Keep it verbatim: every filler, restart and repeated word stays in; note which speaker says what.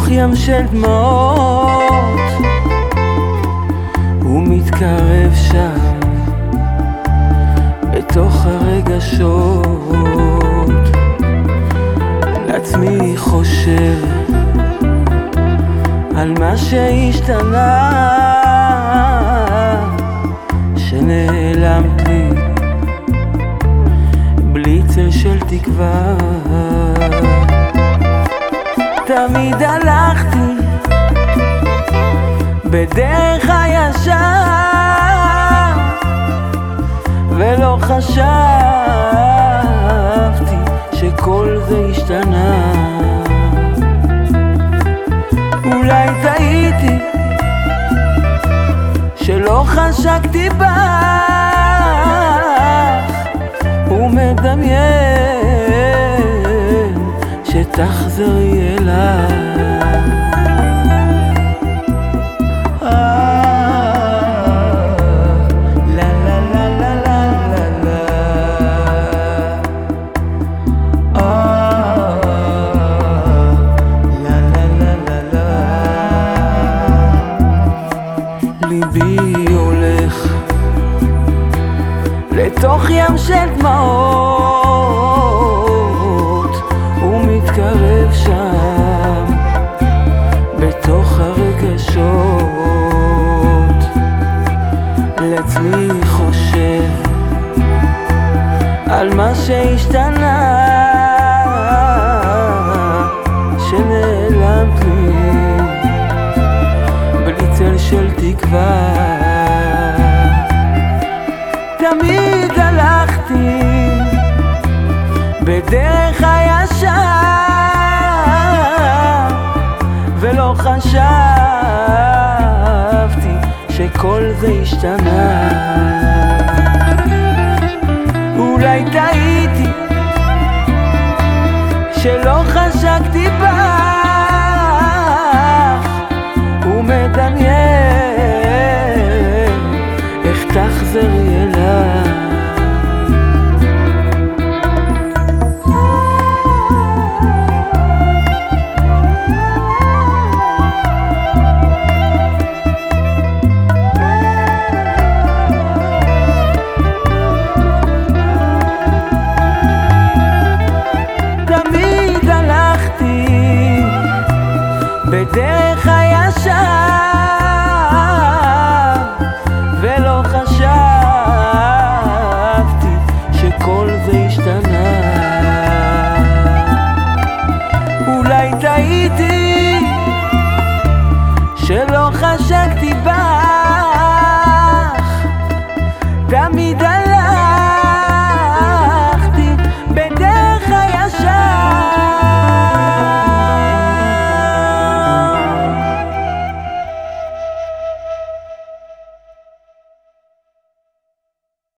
Speaker 1: בתוך ים של דמעות הוא מתקרב שם בתוך הרגשות. לעצמי חושב על מה שהשתנה, שנעלמת לי בלי צל של תקווה. תמיד הלכתי בדרך הישר ולא חשבתי שכל זה השתנה. אולי טעיתי שלא חשקתי בך ומדמיין שתחזרי אליי. ליבי הולך לתוך ים של דמעות, הוא מתקרב שם בתוך הרגשות. לעצמי חושב על מה שהשתנה, שנעלמת לי בלי צל של תקווה. תמיד הלכתי בדרך הישר ולא חשבתי שכל זה השתנה. אולי טעיתי שלא חשקתי בך ומדמיין איך תחזרי אליי. תמיד הלכתי בדרך הישר ולא חשבתי שכל זה השתנה. אולי טעיתי שלא חשקתי בך